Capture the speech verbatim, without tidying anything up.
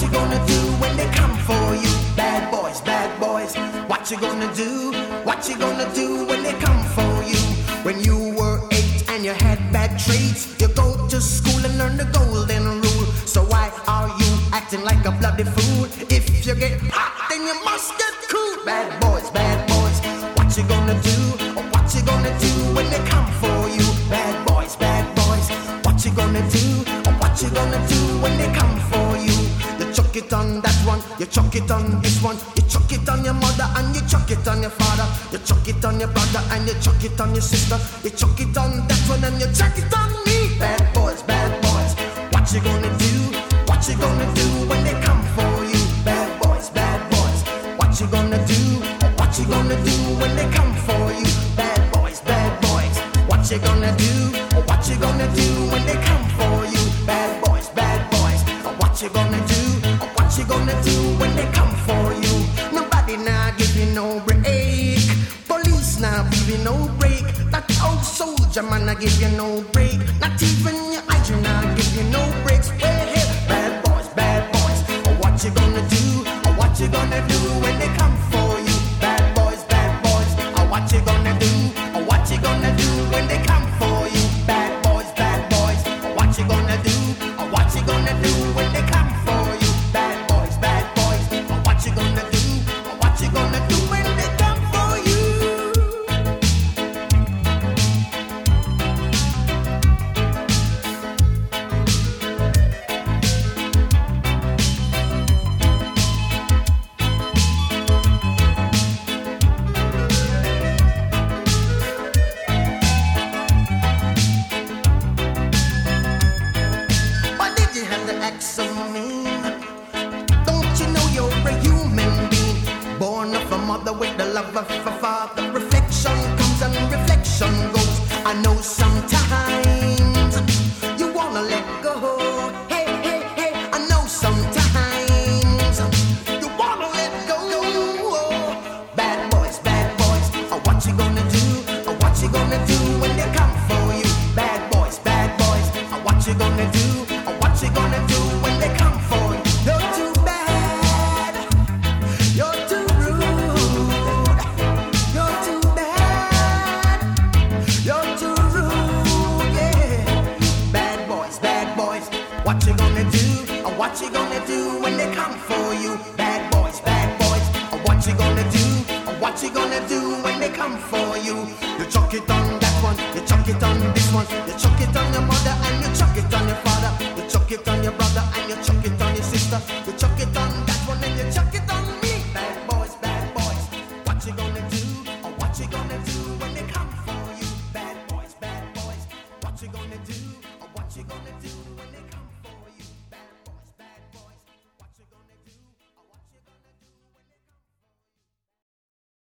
you gonna do when they come for you? Bad boys, bad boys. What you gonna do? What you gonna do when they come for you? When you were eight and you had bad traits, you go to school and learn the golden rule. So why are you acting like a bloody fool? If you get hot, then you must get cool. Bad boys, bad boys. What you gonna do? Or what you gonna do when they come for you? Bad boys, bad boys. What you gonna do? Or what you gonna do when they come for you? You chuck it on that one, you chuck it on this one, you chuck it on your mother and you chuck it on your father, you chuck it on your brother and you chuck it on your sister, you chuck it on that one and you chuck it on me. Bad boys, bad boys. What you gonna do? What you gonna do when they come for you? Bad boys, bad boys. What you gonna do? Or what you gonna do when they come for you? Bad boys, bad boys. What you gonna do? Or what you gonna do when they come for you? Bad boys, bad boys. Or what you gonna do? Or what you gonna do when they come for you? Nobody now give you no break. Police now give you no break. That old soldier man I give you no break. Not even your eyes now give you no breaks. Hey, hey, bad boys, bad boys. Or what you gonna do? Or what you gonna do when they come for you? Bad boys, bad boys. Or what you gonna do? Or what you gonna do when they come for you? Bad boys, bad boys. Or what you gonna do? Or what you gonna do when they come for you? Bad boys, bad boys. Or what you gonna do? Or what you gonna do when they come for you? Why did you have to act so mean? Don't you know you're a human being? Born of a mother with the love of a father. Reflection comes and reflection goes. I know sometimes you wanna let go. Hey, hey, hey, I know sometimes you wanna let go. Bad boys, bad boys. Or what you gonna do? Or what you gonna do when they come for you? Bad boys, bad boys. Or what you gonna do? Or what you gonna do when they come for you? You're too bad. You're too rude. You're too bad. You're too rude, yeah. Bad boys, bad boys. What you gonna do? Or what you gonna do when they come for you? Bad boys, bad boys. Or what you gonna do? Or what you gonna do when they come for you? You chuck it on that one, you chuck it on this one, you chuck